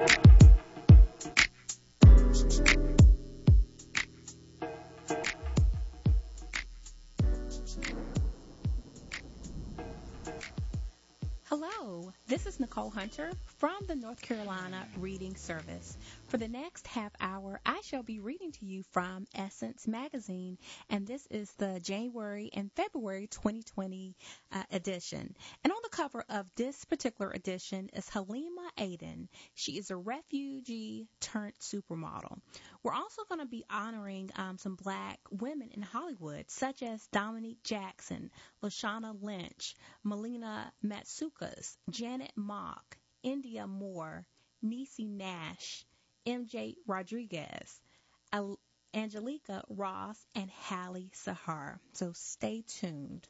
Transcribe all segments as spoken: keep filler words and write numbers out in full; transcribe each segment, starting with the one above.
Hello, this is Nicole Hunter from the North Carolina Reading Service. For the next half hour, I shall be reading to you from Essence Magazine, and this is the January and February twenty twenty uh, edition. And on the cover of this particular edition is Halima Aden. She is a refugee turned supermodel. We're also going to be honoring um, some black women in Hollywood, such as Dominique Jackson, Lashana Lynch, Melina Matsukas, Janet Mock, India Moore, Niecy Nash, M J Rodriguez, Al- Angelica Ross, and Hallie Sahar. So stay tuned.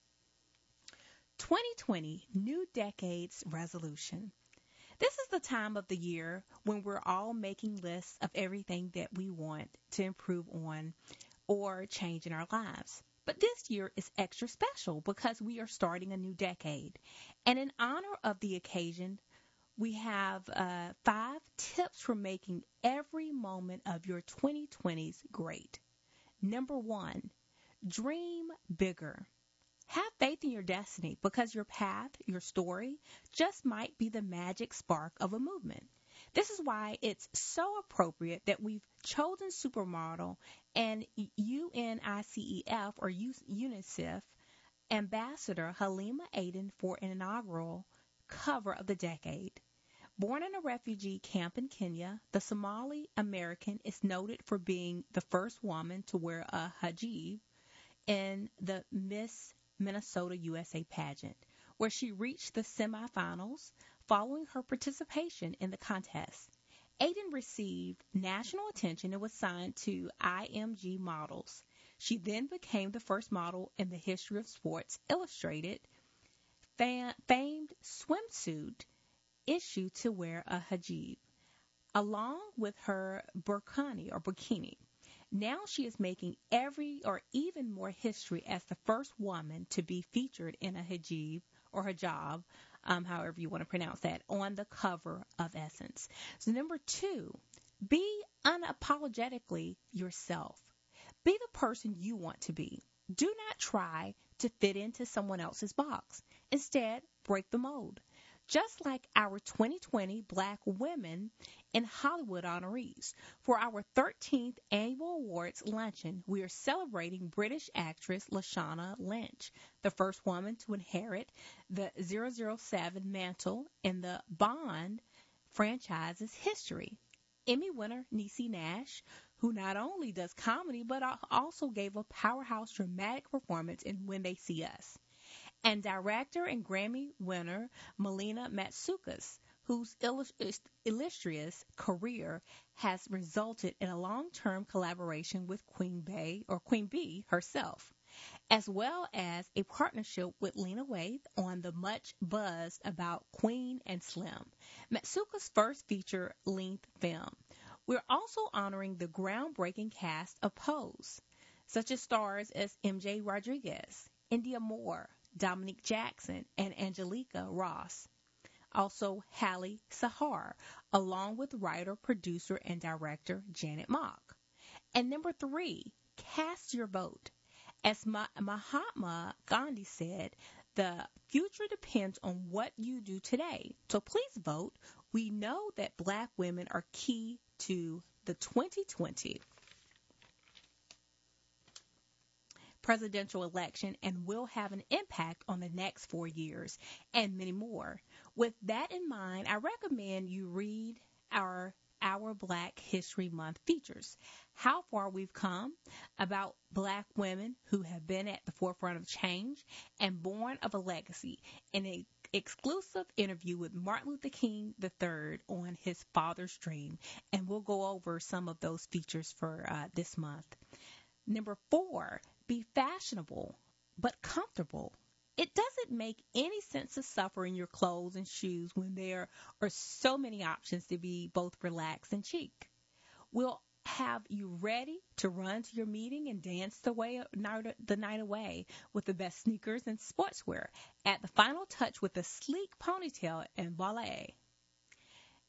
twenty twenty New Decade's Resolution. This is the time of the year when we're all making lists of everything that we want to improve on or change in our lives. But this year is extra special because we are starting a new decade. And in honor of the occasion, we have uh, five tips for making every moment of your twenty twenties great. Number one, dream bigger. Have faith in your destiny because your path, your story, just might be the magic spark of a movement. This is why it's so appropriate that we've chosen supermodel and UNICEF or UNICEF ambassador Halima Aden for an inaugural cover of the decade. Born in a refugee camp in Kenya, the Somali American is noted for being the first woman to wear a hijab in the Miss Minnesota U S A pageant, where she reached the semifinals following her participation in the contest. Aden received national attention and was signed to I M G Models. She then became the first model in the history of Sports Illustrated fam- famed swimsuit issue to wear a hijab, along with her burkini or bikini. Now she is making every or even more history as the first woman to be featured in a hijab or hijab, um, however you want to pronounce that, on the cover of Essence. So number two, be unapologetically yourself. Be the person you want to be. Do not try to fit into someone else's box. Instead, break the mold. Just like our twenty twenty Black Women in Hollywood honorees. For our thirteenth annual awards luncheon, we are celebrating British actress Lashana Lynch, the first woman to inherit the zero zero seven mantle in the Bond franchise's history. Emmy winner Niecy Nash, who not only does comedy but also gave a powerhouse dramatic performance in When They See Us. And director and Grammy winner Melina Matsukas, whose illustrious career has resulted in a long-term collaboration with Queen Bey or Queen Bee herself, as well as a partnership with Lena Waithe on the much buzzed about Queen and Slim, Matsuka's first feature-length film. We're also honoring the groundbreaking cast of Pose, such as stars as M J Rodriguez, India Moore, Dominique Jackson, and Angelica Ross. Also, Hallie Sahar, along with writer, producer, and director Janet Mock. And number three, cast your vote. As Mahatma Gandhi said, the future depends on what you do today. So please vote. We know that Black women are key to the twenty twenty presidential election and will have an impact on the next four years and many more. With that in mind, I recommend you read our Our Black History Month features, how far we've come, about Black women who have been at the forefront of change and born of a legacy, in an exclusive interview with Martin Luther King the third on his father's dream. And we'll go over some of those features for uh, this month. Number four, be fashionable but comfortable. It doesn't make any sense to suffer in your clothes and shoes when there are so many options to be both relaxed and chic. We'll have you ready to run to your meeting and dance the, way, the night away with the best sneakers and sportswear. Add the final touch with a sleek ponytail and ballet.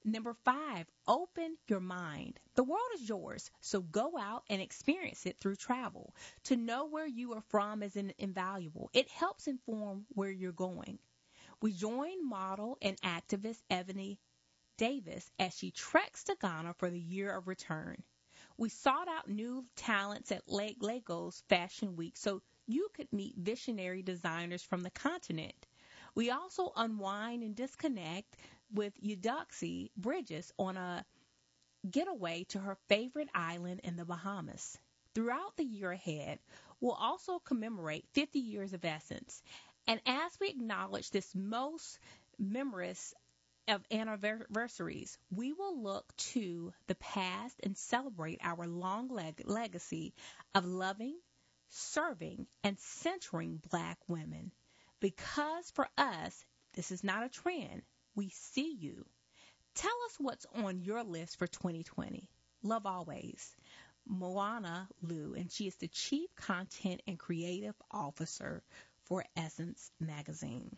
Number five, open your mind. The world is yours, so go out and experience it through travel. To know where you are from is in- invaluable. It helps inform where you're going. We join model and activist Ebony Davis as she treks to Ghana for the year of return. We sought out new talents at Lagos Fashion Week so you could meet visionary designers from the continent. We also unwind and disconnect with Eudoxie Bridges on a getaway to her favorite island in the Bahamas. Throughout the year ahead, we'll also commemorate fifty years of Essence. And as we acknowledge this most memorous of anniversaries, we will look to the past and celebrate our long leg- legacy of loving, serving, and centering Black women. Because for us, this is not a trend. We see you. Tell us what's on your list for twenty twenty. Love always. Moana Liu, and she is the Chief Content and Creative Officer for Essence Magazine.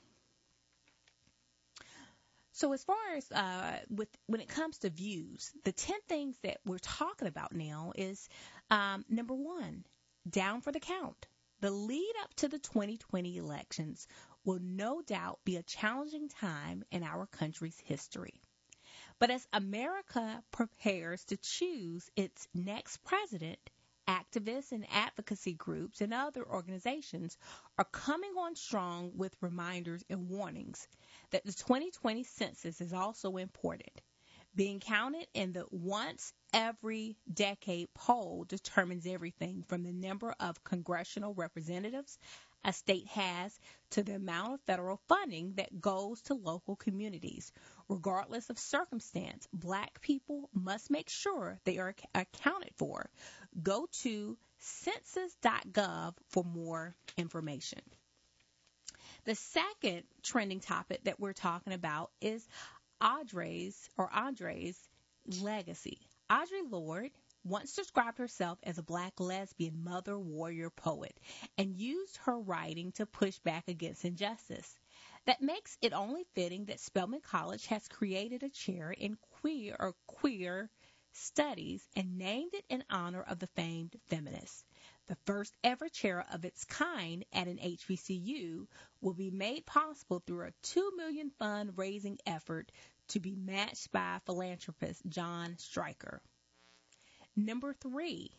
So as far as uh, with when it comes to views, the ten things that we're talking about now is um, number one, down for the count. The lead up to the twenty twenty elections will no doubt be a challenging time in our country's history. But as America prepares to choose its next president, activists and advocacy groups and other organizations are coming on strong with reminders and warnings that the twenty twenty census is also important. Being counted in the once every decade poll determines everything from the number of congressional representatives a state has to the amount of federal funding that goes to local communities. Regardless of circumstance, Black people must make sure they are accounted for. Go to census dot gov for more information. The second trending topic that we're talking about is Audre's or Andre's legacy. Audre Lorde once described herself as a Black lesbian mother, warrior, poet, and used her writing to push back against injustice. That makes it only fitting that Spelman College has created a chair in queer or queer studies and named it in honor of the famed feminist. The first ever chair of its kind at an H B C U will be made possible through a two million dollars fundraising effort to be matched by philanthropist John Stryker. Number three,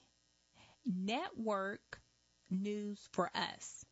network news for us.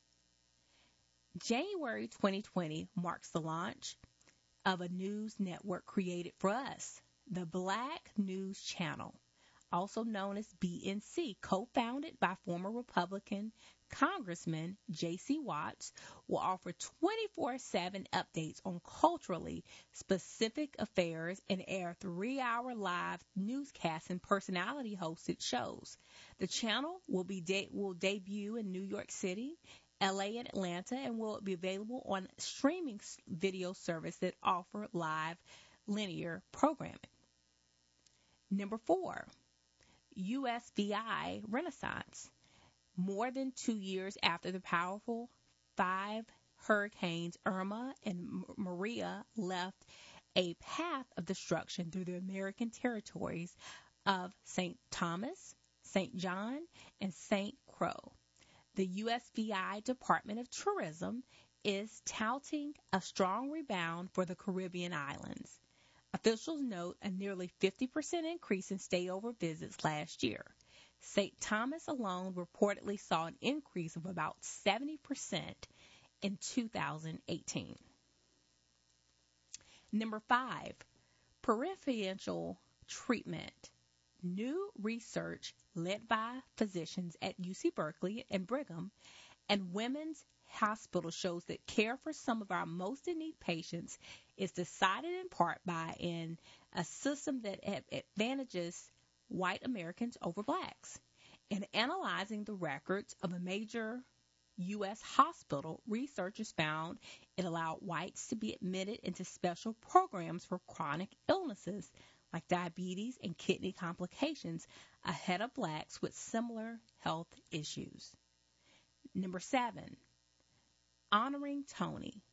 January twenty twenty marks the launch of a news network created for us, the Black News Channel, also known as B N C, co-founded by former Republican Congressman J C Watts, will offer twenty-four seven updates on culturally specific affairs and air three-hour live newscasts and personality-hosted shows. The channel will be de- will debut in New York City, L A, and Atlanta, and will be available on streaming video service that offer live linear programming. Number four, U S V I Renaissance. More than two years after the powerful five hurricanes Irma and Maria left a path of destruction through the American territories of Saint Thomas, Saint John, and Saint Croix, the U S V I Department of Tourism is touting a strong rebound for the Caribbean islands. Officials note a nearly fifty percent increase in stayover visits last year. Saint Thomas alone reportedly saw an increase of about seventy percent in two thousand eighteen. Number five, preferential treatment. New research led by physicians at U C Berkeley and Brigham and Women's Hospital shows that care for some of our most in need patients is decided in part by in a system that advantages white Americans over blacks. In analyzing the records of a major U S hospital, researchers found it allowed whites to be admitted into special programs for chronic illnesses like diabetes and kidney complications ahead of blacks with similar health issues. Number seven, honoring Tony.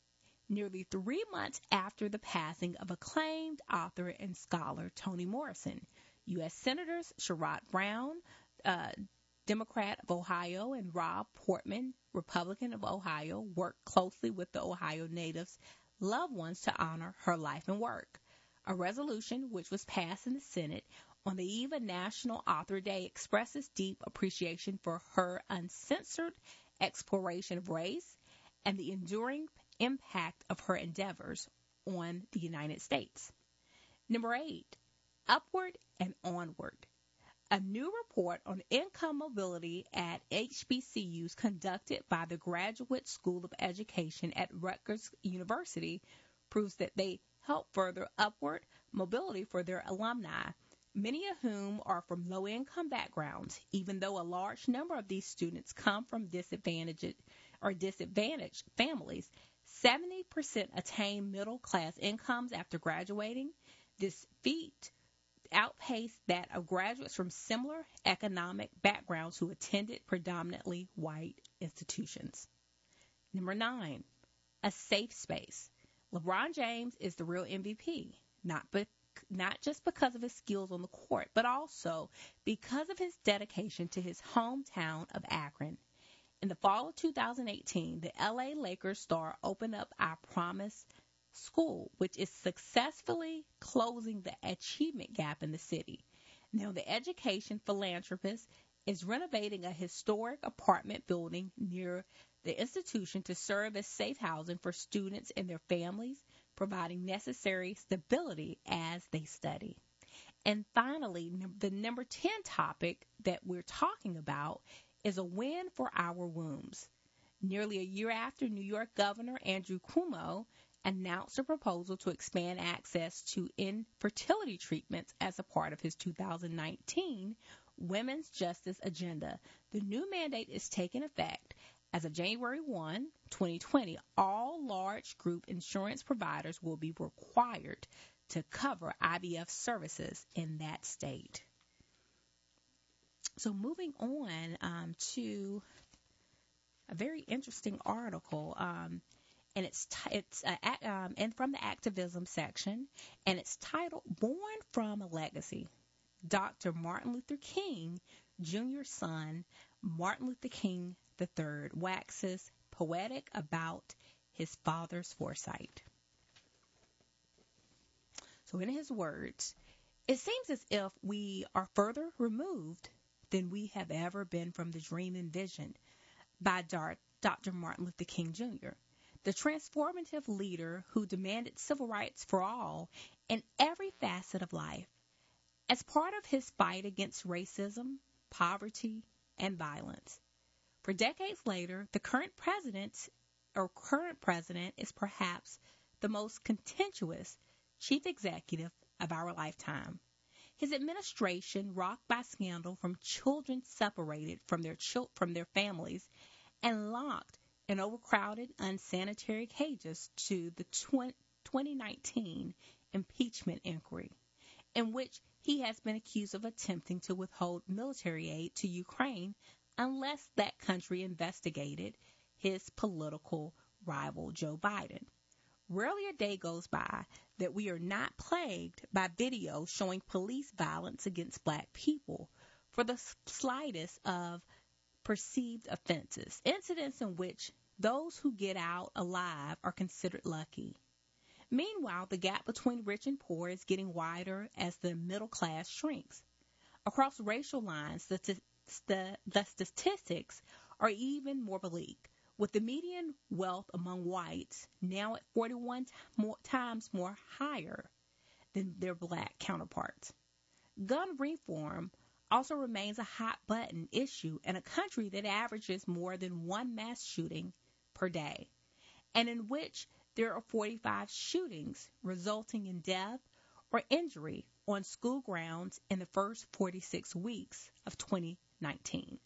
nearly three months after the passing of acclaimed author and scholar Toni Morrison. U S. Senators Sherrod Brown, uh, Democrat of Ohio, and Rob Portman, Republican of Ohio, worked closely with the Ohio natives' loved ones to honor her life and work. A resolution, which was passed in the Senate on the eve of National Author Day, expresses deep appreciation for her uncensored exploration of race and the enduring impact of her endeavors on the United States. Number eight, upward and onward. A new report on income mobility at H B C Us conducted by the Graduate School of Education at Rutgers University proves that they help further upward mobility for their alumni, many of whom are from low-income backgrounds. Even though a large number of these students come from disadvantaged or disadvantaged families, seventy percent attain middle-class incomes after graduating. This feat outpaced that of graduates from similar economic backgrounds who attended predominantly white institutions. Number nine, a safe space. LeBron James is the real M V P, not be, not just because of his skills on the court, but also because of his dedication to his hometown of Akron. In the fall of two thousand eighteen, the L A Lakers star opened up I Promise School, which is successfully closing the achievement gap in the city. Now, the education philanthropist is renovating a historic apartment building near the institution to serve as safe housing for students and their families, providing necessary stability as they study. And finally, the number ten topic that we're talking about is a win for our wombs. Nearly a year after New York Governor Andrew Cuomo announced a proposal to expand access to infertility treatments as a part of his two thousand nineteen Women's Justice Agenda. The new mandate is taking effect as of January first, twenty twenty. All large group insurance providers will be required to cover I V F services in that state. So moving on um, to a very interesting article. Um, And it's t- it's uh, um, and from the activism section, and it's titled "Born from a Legacy." Doctor Martin Luther King Junior's son, Martin Luther King the third, waxes poetic about his father's foresight. So, in his words, it seems as if we are further removed than we have ever been from the dream envisioned by Doctor Martin Luther King Junior, the transformative leader who demanded civil rights for all in every facet of life. As part of his fight against racism, poverty, and violence. For decades later, the current president or current president is perhaps the most contentious chief executive of our lifetime. His administration, rocked by scandal from children separated from their chil- from their families and locked in overcrowded, unsanitary cages, to the twenty nineteen impeachment inquiry, in which he has been accused of attempting to withhold military aid to Ukraine unless that country investigated his political rival, Joe Biden. Rarely a day goes by that we are not plagued by videos showing police violence against black people for the slightest of perceived offenses, incidents in which those who get out alive are considered lucky. Meanwhile, the gap between rich and poor is getting wider as the middle class shrinks. Across racial lines, the, t- the, the statistics are even more bleak, with the median wealth among whites now at forty-one t- more, times more higher than their black counterparts. Gun reform also remains a hot-button issue in a country that averages more than one mass shooting per day, and in which there are forty-five shootings resulting in death or injury on school grounds in the first forty-six weeks of twenty nineteen.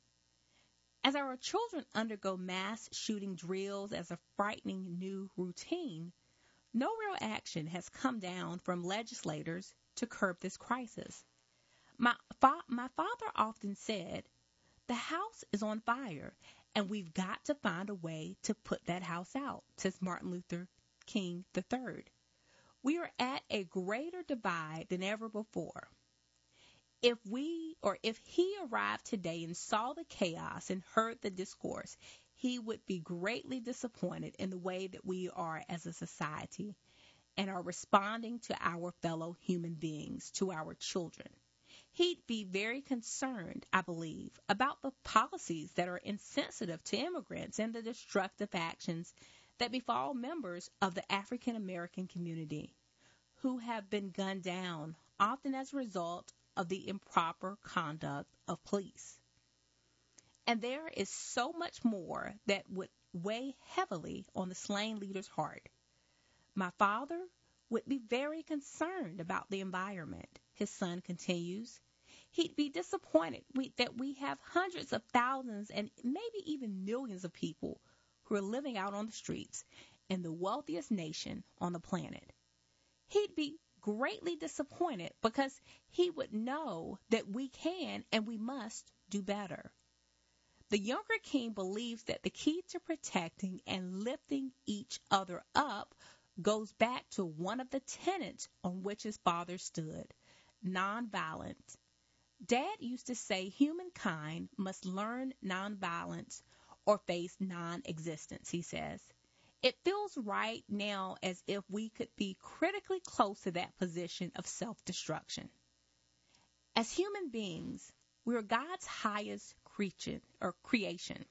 As our children undergo mass shooting drills as a frightening new routine, no real action has come down from legislators to curb this crisis. My, fa- my father often said, "The house is on fire, and we've got to find a way to put that house out," says Martin Luther King the third. We are at a greater divide than ever before. If we or if he arrived today and saw the chaos and heard the discourse, he would be greatly disappointed in the way that we are as a society and are responding to our fellow human beings, to our children. He'd be very concerned, I believe, about the policies that are insensitive to immigrants and the destructive actions that befall members of the African American community who have been gunned down, often as a result of the improper conduct of police. And there is so much more that would weigh heavily on the slain leader's heart. My father would be very concerned about the environment, his son continues. He'd be disappointed we, that we have hundreds of thousands and maybe even millions of people who are living out on the streets in the wealthiest nation on the planet. He'd be greatly disappointed because he would know that we can and we must do better. The younger King believes that the key to protecting and lifting each other up goes back to one of the tenets on which his father stood, nonviolence. Dad used to say humankind must learn nonviolence or face non-existence, he says. It feels right now as if we could be critically close to that position of self-destruction. As human beings, we are God's highest creature or creation.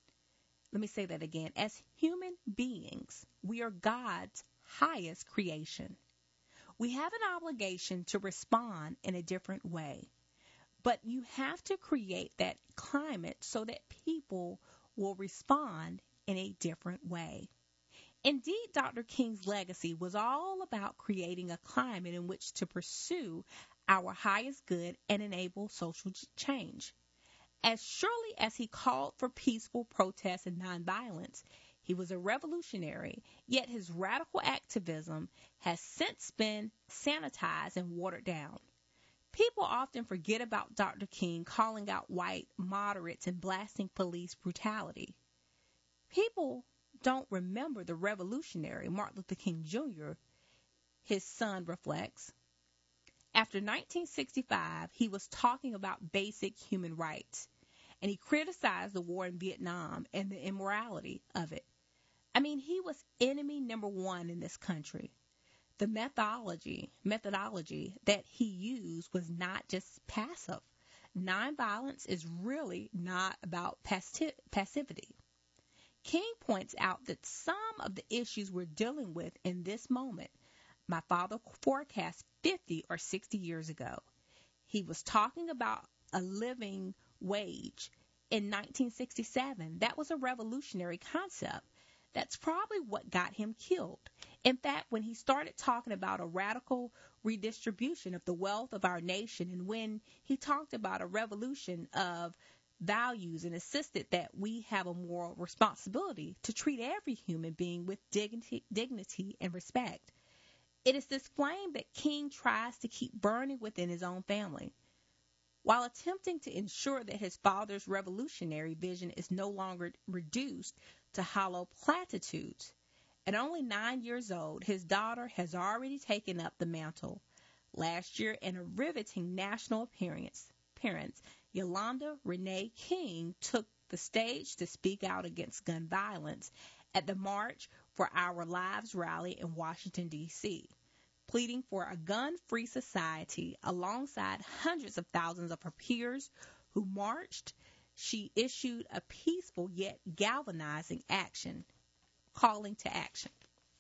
Let me say that again. As human beings, we are God's highest creation. We have an obligation to respond in a different way, but you have to create that climate so that people will respond in a different way. Indeed, Doctor King's legacy was all about creating a climate in which to pursue our highest good and enable social change. As surely as he called for peaceful protests and nonviolence, he was a revolutionary, yet his radical activism has since been sanitized and watered down. People often forget about Doctor King calling out white moderates and blasting police brutality. People don't remember the revolutionary Martin Luther King Junior, his son reflects. After nineteen sixty-five, he was talking about basic human rights, and he criticized the war in Vietnam and the immorality of it. I mean, he was enemy number one in this country. The methodology, methodology that he used was not just passive. Nonviolence is really not about passi- passivity. King points out that some of the issues we're dealing with in this moment, my father forecast fifty or sixty years ago. He was talking about a living wage in nineteen sixty-seven. That was a revolutionary concept. That's probably what got him killed. In fact, when he started talking about a radical redistribution of the wealth of our nation, and when he talked about a revolution of values and insisted that we have a moral responsibility to treat every human being with dignity, dignity and respect. It is this flame that King tries to keep burning within his own family, while attempting to ensure that his father's revolutionary vision is no longer reduced to hollow platitudes. At only nine years old, his daughter has already taken up the mantle. Last year, in a riveting national appearance, appearance Yolanda Renee King took the stage to speak out against gun violence at the March for Our Lives rally in Washington, D C, pleading for a gun-free society alongside hundreds of thousands of her peers who marched. She issued a peaceful yet galvanizing action, calling to action.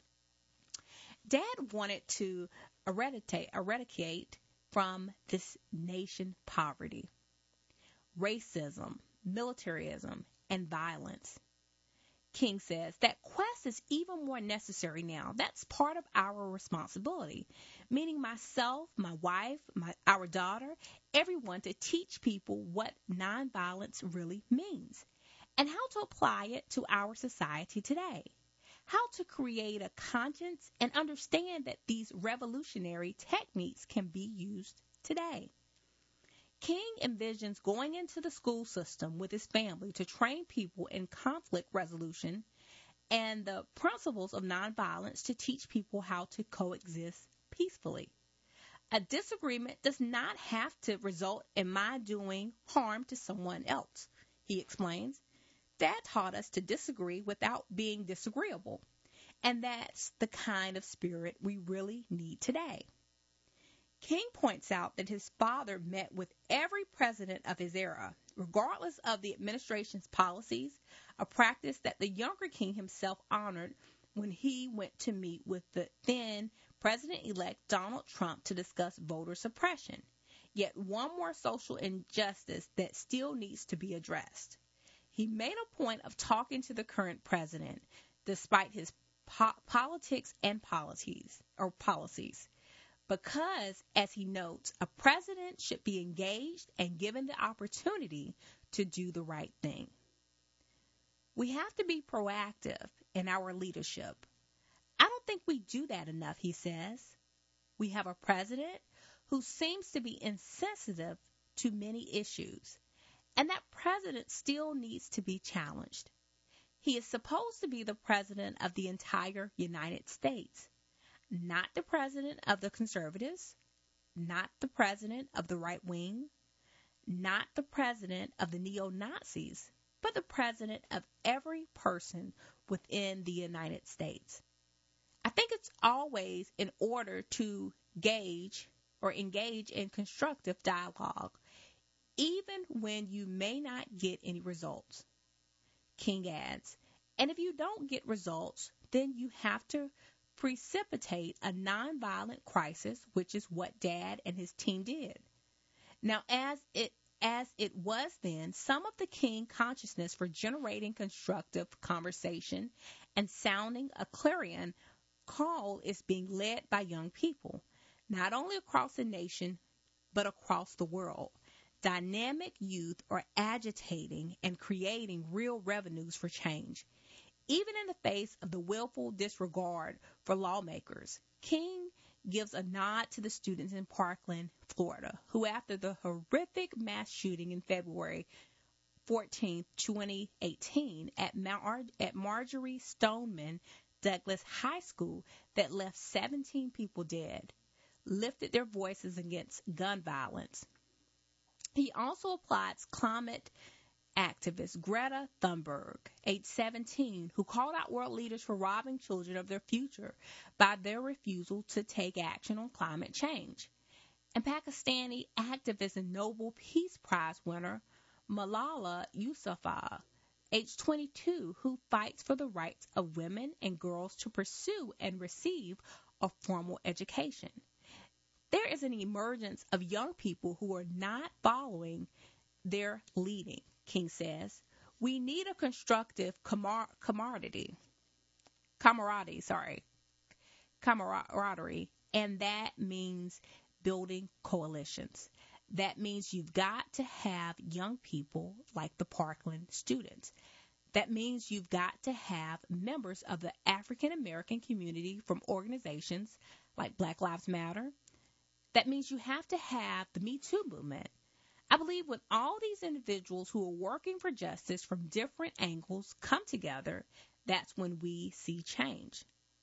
Dad wanted to eradicate, eradicate from this nation poverty, racism, militarism, and violence. King says that quest is even more necessary now. That's part of our responsibility, meaning myself, my wife, my, our daughter, everyone, to teach people what nonviolence really means and how to apply it to our society today. How to create a conscience and understand that these revolutionary techniques can be used today. King envisions going into the school system with his family to train people in conflict resolution and the principles of nonviolence to teach people how to coexist peacefully. A disagreement does not have to result in my doing harm to someone else, he explains. Dad taught us to disagree without being disagreeable, and that's the kind of spirit we really need today. King points out that his father met with every president of his era, regardless of the administration's policies, a practice that the younger King himself honored when he went to meet with the then President-elect Donald Trump to discuss voter suppression. Yet one more social injustice that still needs to be addressed. He made a point of talking to the current president, despite his po- politics and policies, or policies. Because, as he notes, a president should be engaged and given the opportunity to do the right thing. We have to be proactive in our leadership. I don't think we do that enough, he says. We have a president who seems to be insensitive to many issues, and that president still needs to be challenged. He is supposed to be the president of the entire United States. Not the president of the conservatives, not the president of the right wing, not the president of the neo-Nazis, but the president of every person within the United States. I think it's always in order to gauge or engage in constructive dialogue, even when you may not get any results. King adds, and if you don't get results, then you have to precipitate a nonviolent crisis, which is what Dad and his team did. Now, as it as it was then, some of the King consciousness for generating constructive conversation and sounding a clarion call is being led by young people, not only across the nation, but across the world. Dynamic youth are agitating and creating real revenues for change. Even in the face of the willful disregard for lawmakers, King gives a nod to the students in Parkland, Florida, who after the horrific mass shooting in February fourteenth, twenty eighteen at, Mar- at Marjory Stoneman Douglas High School that left seventeen people dead, lifted their voices against gun violence. He also applauds climate activist Greta Thunberg, age seventeen, who called out world leaders for robbing children of their future by their refusal to take action on climate change. And Pakistani activist and Nobel Peace Prize winner Malala Yousafzai, age twenty-two, who fights for the rights of women and girls to pursue and receive a formal education. There is an emergence of young people who are not following their leading, King says. We need a constructive camar- camaraderie, camaraderie, sorry, camaraderie, and that means building coalitions. That means you've got to have young people like the Parkland students. That means you've got to have members of the African American community from organizations like Black Lives Matter. That means you have to have the Me Too movement. I believe when all these individuals who are working for justice from different angles come together, that's when we see change.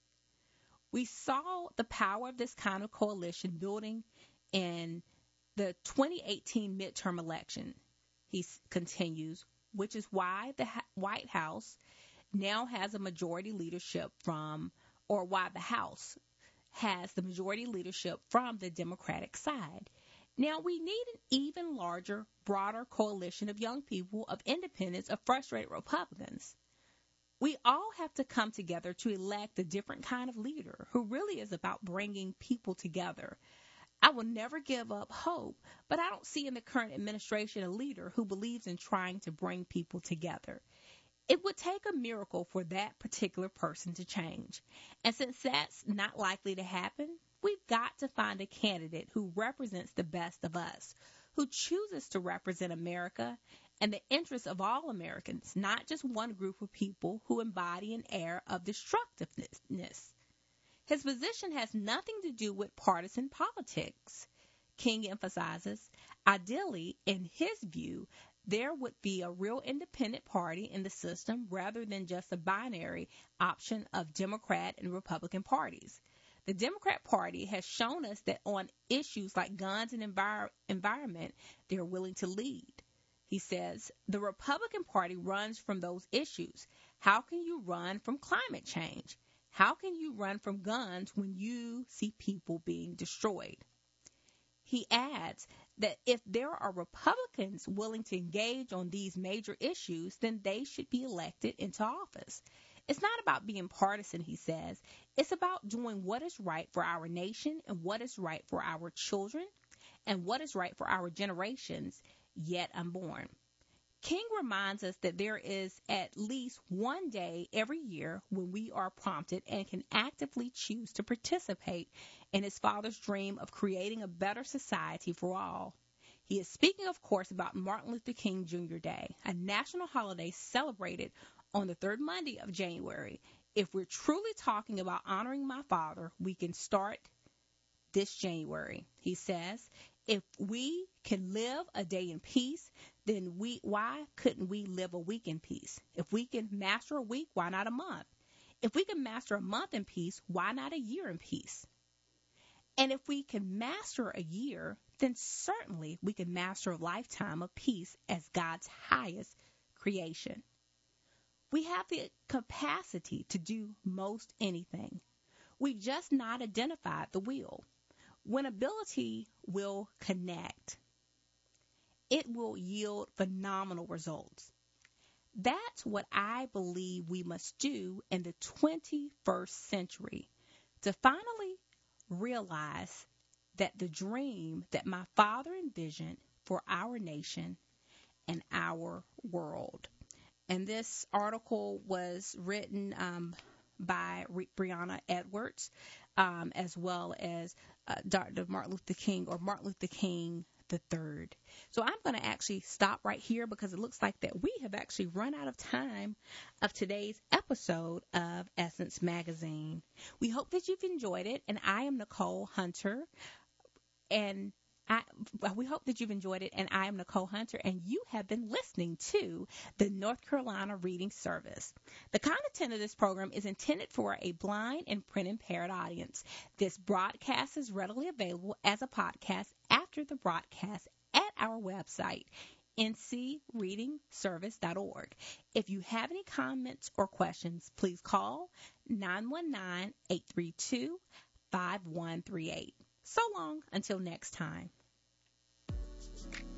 We saw the power of this kind of coalition building in the twenty eighteen midterm election, he continues, which is why the White House now has a majority leadership from, or why the House has the majority leadership from the Democratic side. Now, we need an even larger, broader coalition of young people, of independents, of frustrated Republicans. We all have to come together to elect a different kind of leader who really is about bringing people together. I will never give up hope, but I don't see in the current administration a leader who believes in trying to bring people together. It would take a miracle for that particular person to change. And since that's not likely to happen, we've got to find a candidate who represents the best of us, who chooses to represent America and the interests of all Americans, not just one group of people who embody an air of destructiveness. His position has nothing to do with partisan politics. King emphasizes, ideally, in his view, there would be a real independent party in the system rather than just a binary option of Democrat and Republican parties. The Democrat Party has shown us that on issues like guns and envir- environment, they're willing to lead. He says, the Republican Party runs from those issues. How can you run from climate change? How can you run from guns when you see people being destroyed? He adds that if there are Republicans willing to engage on these major issues, then they should be elected into office. It's not about being partisan, he says. It's about doing what is right for our nation and what is right for our children and what is right for our generations yet unborn. King reminds us that there is at least one day every year when we are prompted and can actively choose to participate in his Father's dream of creating a better society for all. He is speaking, of course, about Martin Luther King Junior Day, a national holiday celebrated on the third Monday of January. If we're truly talking about honoring my father, we can start this January. He says, if we can live a day in peace, then we why couldn't we live a week in peace? If we can master a week, why not a month? If we can master a month in peace, why not a year in peace? And if we can master a year, then certainly we can master a lifetime of peace as God's highest creation. We have the capacity to do most anything. We've just not identified the will. When ability will connect, it will yield phenomenal results. That's what I believe we must do in the twenty-first century to finally realize that the dream that my father envisioned for our nation and our world. And this article was written um, by Brianna Edwards, um, as well as uh, Doctor Martin Luther King, or Martin Luther King the third. So I'm going to actually stop right here because it looks like that we have actually run out of time of today's episode of Essence Magazine. We hope that you've enjoyed it, and I am Nicole Hunter, and I, we hope that you've enjoyed it, and I am Nicole Hunter, and you have been listening to the North Carolina Reading Service. The content of this program is intended for a blind and print-impaired audience. This broadcast is readily available as a podcast after the broadcast at our website, n c reading service dot org. If you have any comments or questions, please call nine one nine, eight three two, five one three eight. So long until next time.